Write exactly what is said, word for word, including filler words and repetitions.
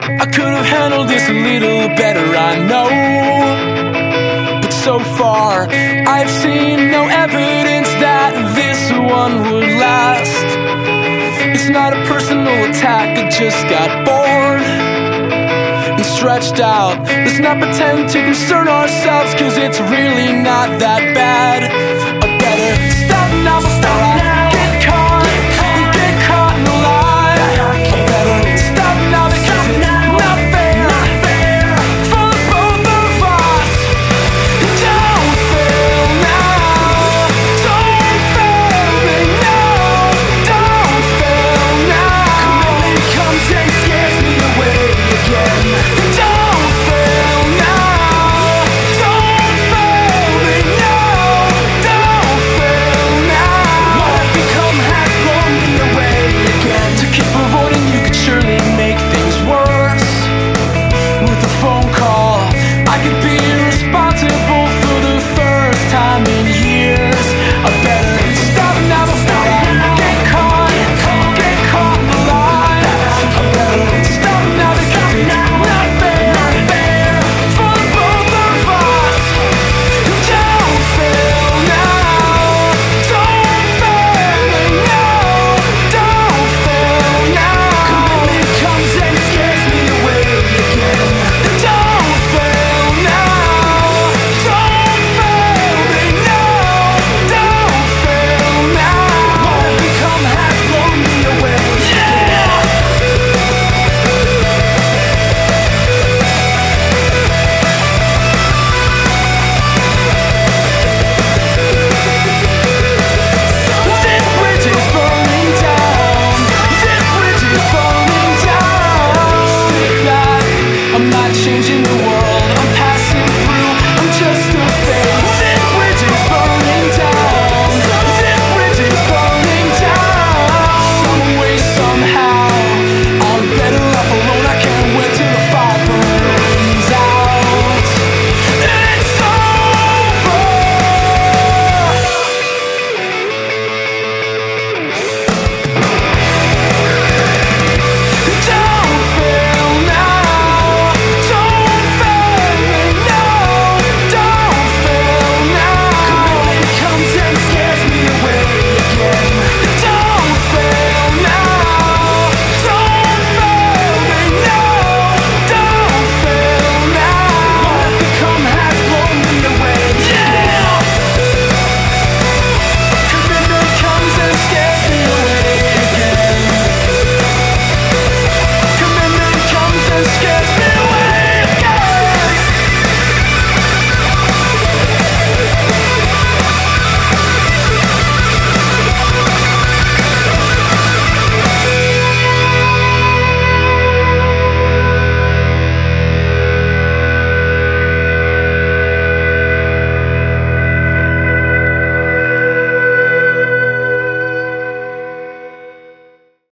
I could have handled this a little better, I know. But so far, I've seen no evidence that this one would last. It's not a personal attack, I just got bored and stretched out. Let's not pretend to concern ourselves, cause it's really not that bad. I better stop now before I get caught and get caught in a lie. I better stop now because it's not fair for the both of us. Don't fail now, don't fail me now, don't fail now. Maybe it comes and scares me away again. Don't fail now, don't fail me now, don't fail now. What I've become has blown me away again. To keep avoiding you could surely make things worse with a phone call